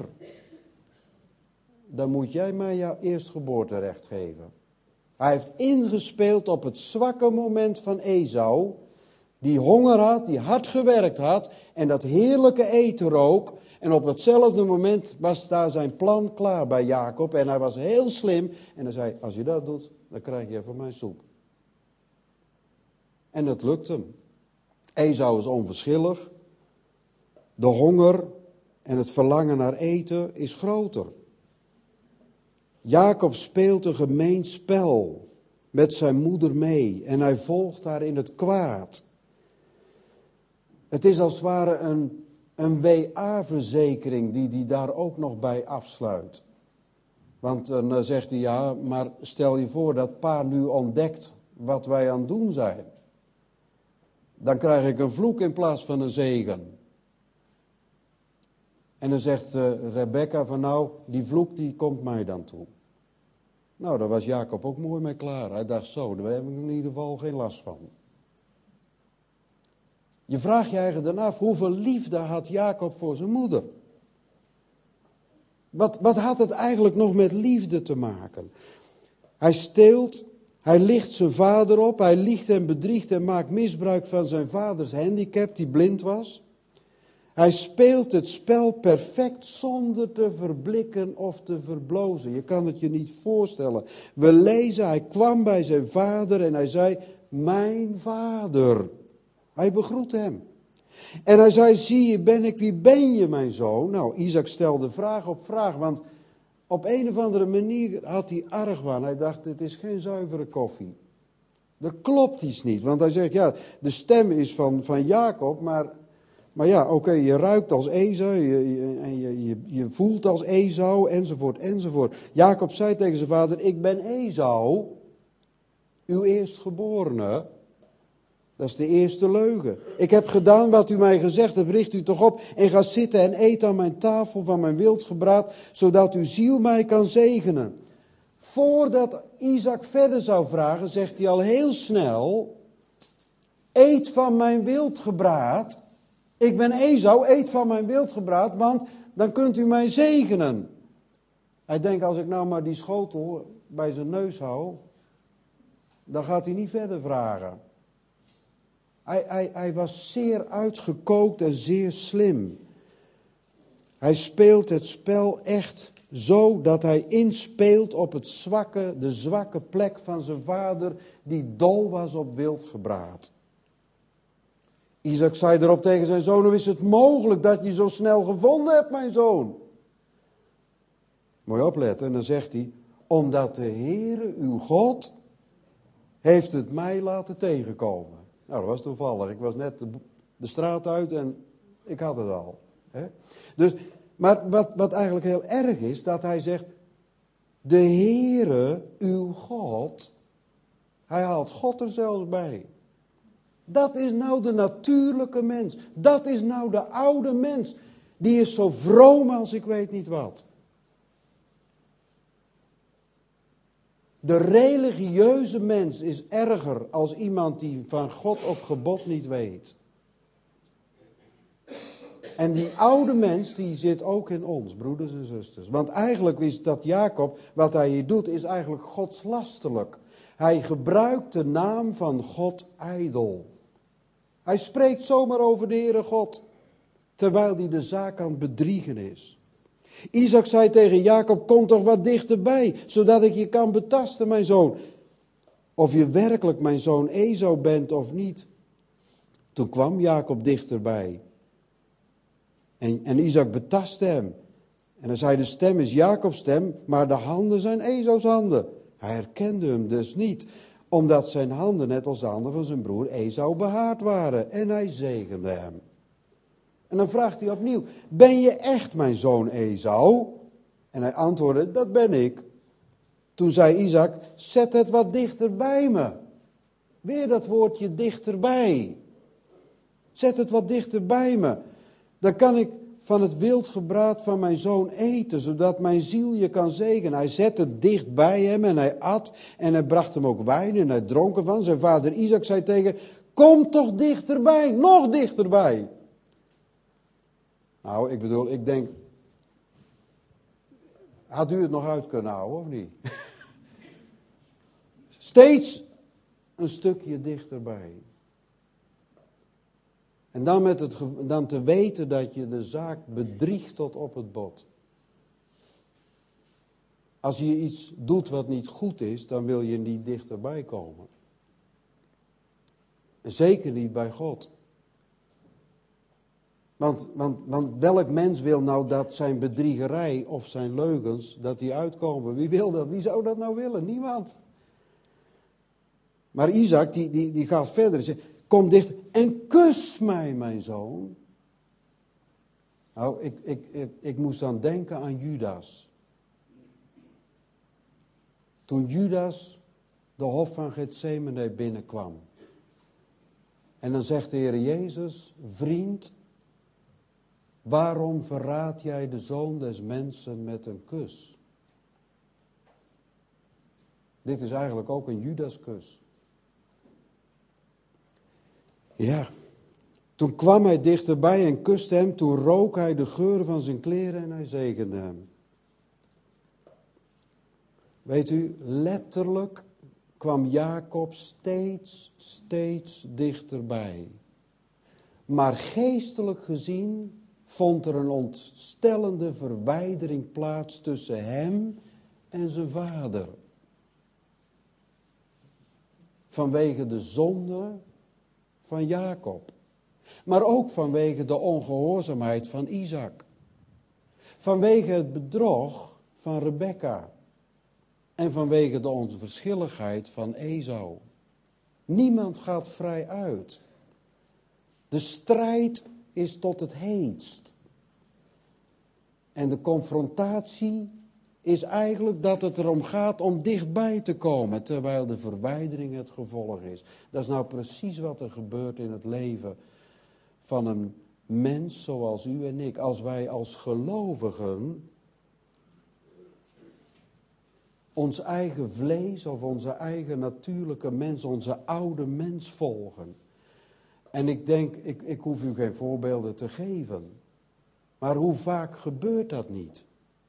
dan moet jij mij jouw eerstgeboorterecht geven. Hij heeft ingespeeld op het zwakke moment van Esau, die honger had, die hard gewerkt had en dat heerlijke eten rook. En op hetzelfde moment was daar zijn plan klaar bij Jacob en hij was heel slim. En hij zei, als je dat doet, dan krijg je van mijn soep. En dat lukt hem. Esau is onverschillig. De honger en het verlangen naar eten is groter. Jacob speelt een gemeen spel met zijn moeder mee en hij volgt haar in het kwaad. Het is als het ware een, een W A-verzekering die hij daar ook nog bij afsluit. Want dan zegt hij, ja, maar stel je voor dat pa nu ontdekt wat wij aan het doen zijn. Dan krijg ik een vloek in plaats van een zegen. En dan zegt uh, Rebekka van nou, die vloek die komt mij dan toe. Nou, daar was Jacob ook mooi mee klaar. Hij dacht zo, daar heb ik in ieder geval geen last van. Je vraagt je eigen dan af, hoeveel liefde had Jacob voor zijn moeder? Wat, wat had het eigenlijk nog met liefde te maken? Hij steelt, hij licht zijn vader op, hij liegt en bedriegt en maakt misbruik van zijn vaders handicap die blind was. Hij speelt het spel perfect zonder te verblikken of te verblozen. Je kan het je niet voorstellen. We lezen, hij kwam bij zijn vader en hij zei, mijn vader. Hij begroet hem. En hij zei, zie je, ben ik, wie ben je mijn zoon? Nou, Isaac stelde vraag op vraag, want op een of andere manier had hij argwaan. Hij dacht, dit is geen zuivere koffie. Er klopt iets niet, want hij zegt, ja, de stem is van, van Jacob, maar... Maar ja, oké, okay, je ruikt als Esau, je, je, je, je, je voelt als Esau, enzovoort, enzovoort. Jacob zei tegen zijn vader, ik ben Esau, uw eerstgeborene. Dat is de eerste leugen. Ik heb gedaan wat u mij gezegd hebt, richt u toch op en ga zitten en eet aan mijn tafel van mijn wildgebraad, zodat uw ziel mij kan zegenen. Voordat Isaac verder zou vragen, zegt hij al heel snel, eet van mijn wildgebraad. Ik ben Esau, eet van mijn wildgebraad, want dan kunt u mij zegenen. Hij denkt, als ik nou maar die schotel bij zijn neus hou, dan gaat hij niet verder vragen. Hij, hij, hij was zeer uitgekookt en zeer slim. Hij speelt het spel echt zo dat hij inspeelt op het zwakke, de zwakke plek van zijn vader, die dol was op wildgebraad. Isaac zei erop tegen zijn zoon, hoe is het mogelijk dat je zo snel gevonden hebt, mijn zoon? Mooi opletten, en dan zegt hij, omdat de Heere, uw God, heeft het mij laten tegenkomen. Nou, dat was toevallig. Ik was net de, de straat uit en ik had het al. Hè? Dus, maar wat, wat eigenlijk heel erg is, dat hij zegt, de Heere, uw God, hij haalt God er zelfs bij. Dat is nou de natuurlijke mens. Dat is nou de oude mens. Die is zo vroom als ik weet niet wat. De religieuze mens is erger als iemand die van God of gebod niet weet. En die oude mens die zit ook in ons, broeders en zusters. Want eigenlijk is dat Jacob, wat hij hier doet, is eigenlijk godslastelijk. Hij gebruikt de naam van God ijdel. Hij spreekt zomaar over de Heere God, terwijl hij de zaak aan het bedriegen is. Isaac zei tegen Jacob, kom toch wat dichterbij, zodat ik je kan betasten, mijn zoon. Of je werkelijk mijn zoon Esau bent of niet. Toen kwam Jacob dichterbij. En, en Isaac betastte hem. En hij zei, de stem is Jacobs stem, maar de handen zijn Esaus handen. Hij herkende hem dus niet, omdat zijn handen net als de handen van zijn broer Esau behaard waren. En hij zegende hem. En dan vraagt hij opnieuw, ben je echt mijn zoon Esau? En hij antwoordde, dat ben ik. Toen zei Isaac, zet het wat dichter bij me. Weer dat woordje dichterbij. Zet het wat dichter bij me. Dan kan ik van het wildgebraad van mijn zoon eten, zodat mijn ziel je kan zegenen. Hij zette het dicht bij hem en hij at en hij bracht hem ook wijn en hij dronk ervan. Zijn vader Isaac zei tegen, kom toch dichterbij, nog dichterbij. Nou, ik bedoel, ik denk, had u het nog uit kunnen houden of niet? Steeds een stukje dichterbij. En dan, met het, dan te weten dat je de zaak bedriegt tot op het bot. Als je iets doet wat niet goed is, dan wil je niet dichterbij komen. En zeker niet bij God. Want, want, want welk mens wil nou dat zijn bedriegerij of zijn leugens, dat die uitkomen? Wie wil dat? Wie zou dat nou willen? Niemand. Maar Isaac, die, die, die gaat verder en zegt, kom dichter en kus mij, mijn zoon. Nou, ik, ik, ik, ik moest dan denken aan Judas. Toen Judas de hof van Getsemane binnenkwam. En dan zegt de Heer Jezus, vriend, waarom verraad jij de Zoon des Mensen met een kus? Dit is eigenlijk ook een Judaskus. Ja, toen kwam hij dichterbij en kuste hem, toen rook hij de geur van zijn kleren en hij zegende hem. Weet u, letterlijk kwam Jacob steeds, steeds dichterbij. Maar geestelijk gezien vond er een ontstellende verwijdering plaats tussen hem en zijn vader. Vanwege de zonde van Jacob. Maar ook vanwege de ongehoorzaamheid van Isaac. Vanwege het bedrog van Rebekka. En vanwege de onverschilligheid van Esau. Niemand gaat vrij uit. De strijd is tot het heetst. En de confrontatie is eigenlijk dat het erom gaat om dichtbij te komen, terwijl de verwijdering het gevolg is. Dat is nou precies wat er gebeurt in het leven van een mens zoals u en ik. Als wij als gelovigen ons eigen vlees of onze eigen natuurlijke mens, onze oude mens volgen. En ik denk, ik, ik hoef u geen voorbeelden te geven. Maar hoe vaak gebeurt dat niet?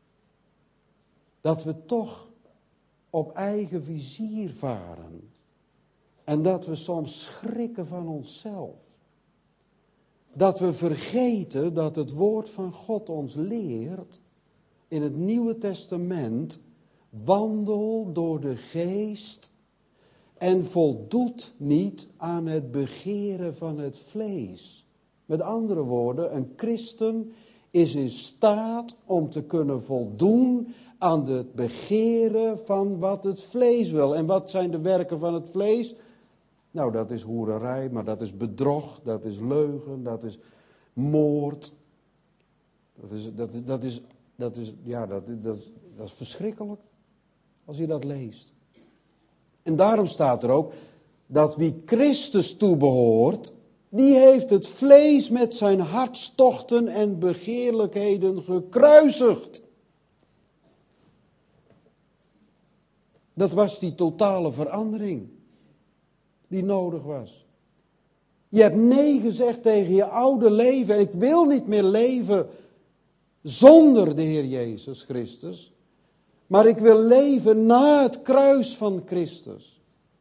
Dat we toch op eigen vizier varen. En dat we soms schrikken van onszelf. Dat we vergeten dat het woord van God ons leert in het Nieuwe Testament: wandel door de geest en voldoet niet aan het begeren van het vlees. Met andere woorden, een christen is in staat om te kunnen voldoen aan het begeren van wat het vlees wil. En wat zijn de werken van het vlees? Nou, dat is hoererij, maar dat is bedrog, dat is leugen, dat is moord. Dat is, dat, dat is, dat is, ja, dat, dat, dat is verschrikkelijk als je dat leest. En daarom staat er ook dat wie Christus toebehoort, die heeft het vlees met zijn hartstochten en begeerlijkheden gekruisigd. Dat was die totale verandering die nodig was. Je hebt nee gezegd tegen je oude leven. Ik wil niet meer leven zonder de Heer Jezus Christus. Maar ik wil leven na het kruis van Christus.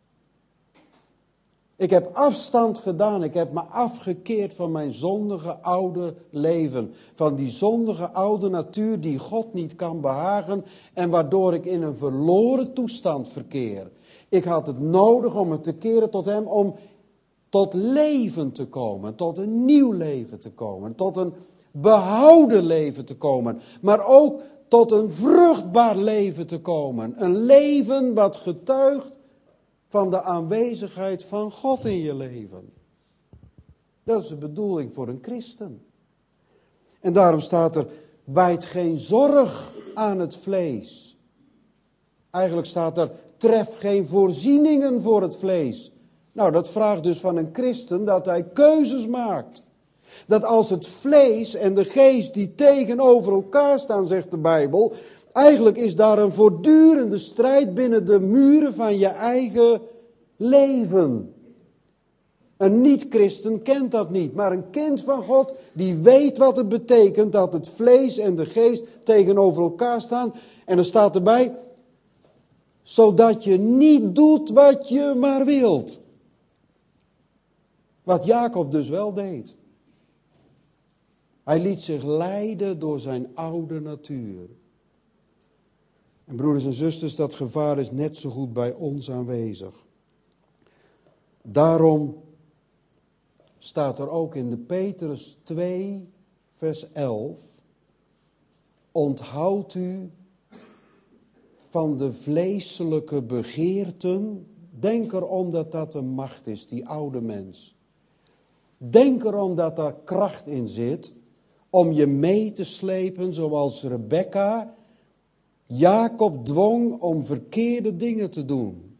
Ik heb afstand gedaan. Ik heb me afgekeerd van mijn zondige oude leven. Van die zondige oude natuur die God niet kan behagen. En waardoor ik in een verloren toestand verkeer. Ik had het nodig om me te keren tot hem. Om tot leven te komen. Tot een nieuw leven te komen. Tot een behouden leven te komen. Maar ook tot een vruchtbaar leven te komen. Een leven wat getuigt van de aanwezigheid van God in je leven. Dat is de bedoeling voor een christen. En daarom staat er, wijd geen zorg aan het vlees. Eigenlijk staat er, tref geen voorzieningen voor het vlees. Nou, dat vraagt dus van een christen dat hij keuzes maakt. Dat als het vlees en de geest die tegenover elkaar staan, zegt de Bijbel, eigenlijk is daar een voortdurende strijd binnen de muren van je eigen leven. Een niet-christen kent dat niet, maar een kind van God die weet wat het betekent dat het vlees en de geest tegenover elkaar staan. En er staat erbij, zodat je niet doet wat je maar wilt. Wat Jacob dus wel deed. Hij liet zich leiden door zijn oude natuur. En broeders en zusters, dat gevaar is net zo goed bij ons aanwezig. Daarom staat er ook in de Petrus twee, vers elf. Onthoud u van de vleeselijke begeerten. Denk erom dat dat een macht is, die oude mens. Denk erom dat daar kracht in zit om je mee te slepen zoals Rebekka Jacob dwong om verkeerde dingen te doen.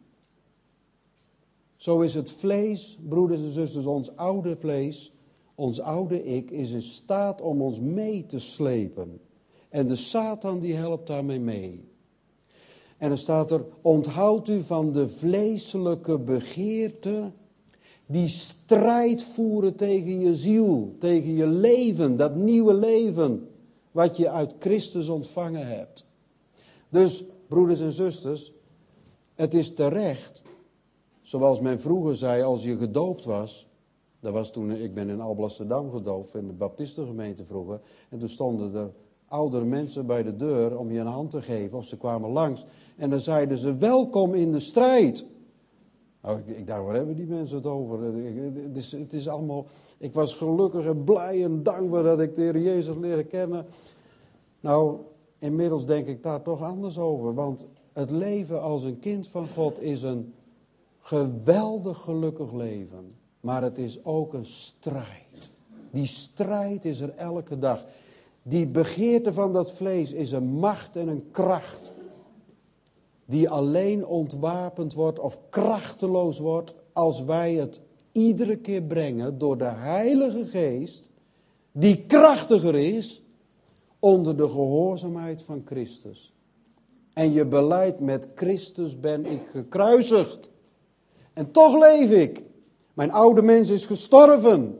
Zo is het vlees, broeders en zusters, ons oude vlees, ons oude ik, is in staat om ons mee te slepen. En de Satan die helpt daarmee mee. En dan staat er, onthoud u van de vleeselijke begeerte die strijd voeren tegen je ziel, tegen je leven, dat nieuwe leven wat je uit Christus ontvangen hebt. Dus, broeders en zusters, het is terecht, zoals men vroeger zei als je gedoopt was. Dat was toen, ik ben in Alblasserdam gedoopt, in de baptistengemeente vroeger. En toen stonden er oudere mensen bij de deur om je een hand te geven, of ze kwamen langs. En dan zeiden ze, welkom in de strijd. Nou, ik, ik dacht, waar hebben die mensen het over? Het is, het is allemaal, ik was gelukkig en blij en dankbaar dat ik de Heer Jezus leren kennen. Nou, inmiddels denk ik daar toch anders over. Want het leven als een kind van God is een geweldig gelukkig leven. Maar het is ook een strijd. Die strijd is er elke dag. Die begeerte van dat vlees is een macht en een kracht. Die alleen ontwapend wordt of krachteloos wordt als wij het iedere keer brengen door de Heilige Geest. Die krachtiger is onder de gehoorzaamheid van Christus. En je belijdt, met Christus ben ik gekruisigd. En toch leef ik. Mijn oude mens is gestorven.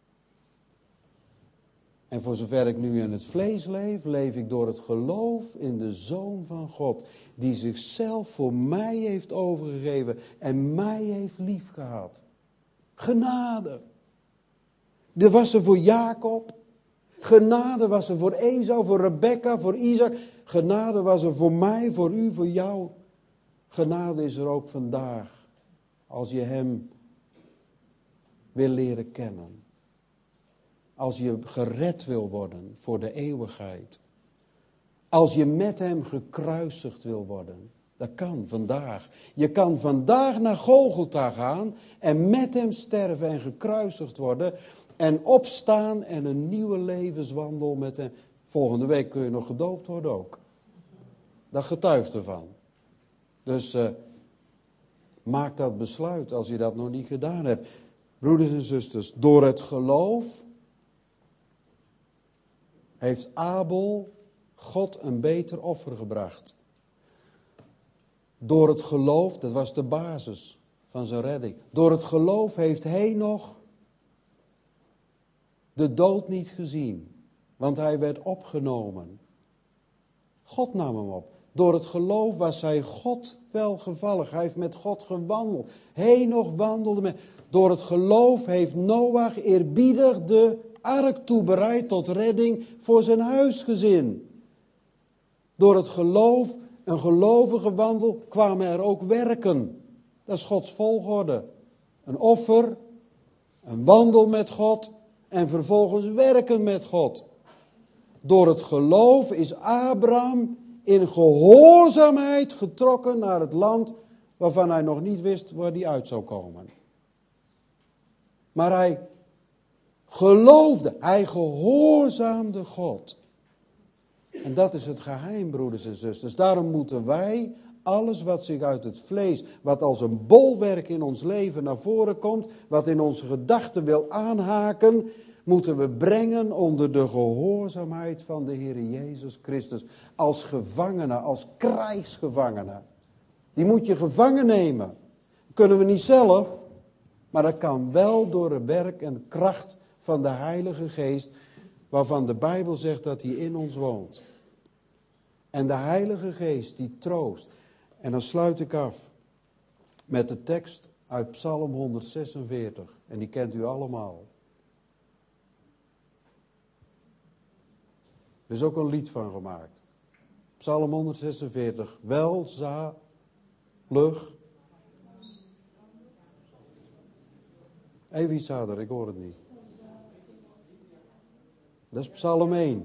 En voor zover ik nu in het vlees leef, leef ik door het geloof in de Zoon van God. Die zichzelf voor mij heeft overgegeven en mij heeft liefgehad. Genade. Dat was er voor Jacob. Genade was er voor Esau, voor Rebekka, voor Isaac. Genade was er voor mij, voor u, voor jou. Genade is er ook vandaag. Als je hem wil leren kennen. Als je gered wil worden voor de eeuwigheid. Als je met hem gekruisigd wil worden. Dat kan vandaag. Je kan vandaag naar Golgotha gaan en met hem sterven en gekruisigd worden en opstaan en een nieuwe levenswandel met hem. Volgende week kun je nog gedoopt worden ook. Dat getuigt ervan. Dus uh, maak dat besluit als je dat nog niet gedaan hebt. Broeders en zusters, door het geloof heeft Abel God een beter offer gebracht. Door het geloof, dat was de basis van zijn redding. Door het geloof heeft Henoch de dood niet gezien. Want hij werd opgenomen. God nam hem op. Door het geloof was hij God welgevallig. Hij heeft met God gewandeld. Henoch wandelde met. Door het geloof heeft Noach eerbiedig de ark toebereid tot redding voor zijn huisgezin. Door het geloof, een gelovige wandel, kwamen er ook werken. Dat is Gods volgorde. Een offer, een wandel met God en vervolgens werken met God. Door het geloof is Abraham in gehoorzaamheid getrokken naar het land waarvan hij nog niet wist waar hij uit zou komen. Maar hij geloofde, hij gehoorzaamde God. En dat is het geheim, broeders en zusters. Daarom moeten wij alles wat zich uit het vlees, wat als een bolwerk in ons leven naar voren komt, wat in onze gedachten wil aanhaken, moeten we brengen onder de gehoorzaamheid van de Heer Jezus Christus. Als gevangene, als krijgsgevangene. Die moet je gevangen nemen. Dat kunnen we niet zelf, maar dat kan wel door het werk en de kracht van de Heilige Geest, waarvan de Bijbel zegt dat hij in ons woont. En de Heilige Geest die troost. En dan sluit ik af met de tekst uit Psalm honderdzesenveertig. En die kent u allemaal. Er is ook een lied van gemaakt. Psalm honderdzesenveertig. Welzalig. Even iets harder, ik hoor het niet. Dat is Psalm één.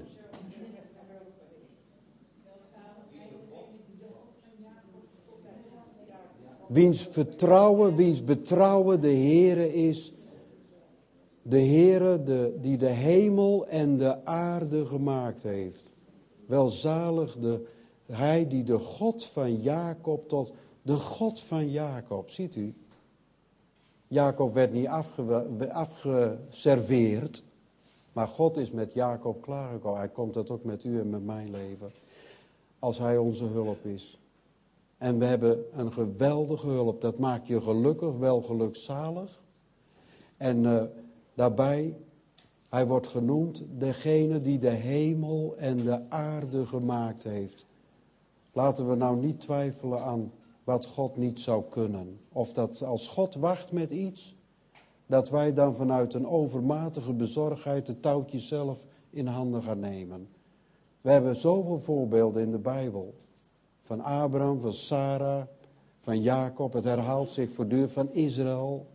Wiens vertrouwen, wiens betrouwen de Heere is. De Heere de, die de hemel en de aarde gemaakt heeft. Welzalig de, hij die de God van Jacob tot de God van Jacob. Ziet u? Jacob werd niet afge, afgeserveerd. Maar God is met Jacob klaargekomen. Hij komt dat ook met u en met mijn leven. Als hij onze hulp is. En we hebben een geweldige hulp. Dat maakt je gelukkig, wel gelukzalig. En uh, daarbij, hij wordt genoemd degene die de hemel en de aarde gemaakt heeft. Laten we nou niet twijfelen aan wat God niet zou kunnen. Of dat als God wacht met iets, dat wij dan vanuit een overmatige bezorgdheid de touwtjes zelf in handen gaan nemen. We hebben zoveel voorbeelden in de Bijbel. Van Abraham, van Sarah, van Jacob. Het herhaalt zich voortdurend van Israël.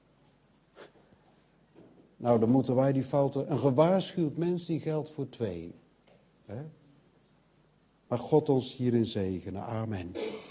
Nou, dan moeten wij die fouten. Een gewaarschuwd mens die geldt voor twee. Hè? Maar God ons hierin zegenen. Amen.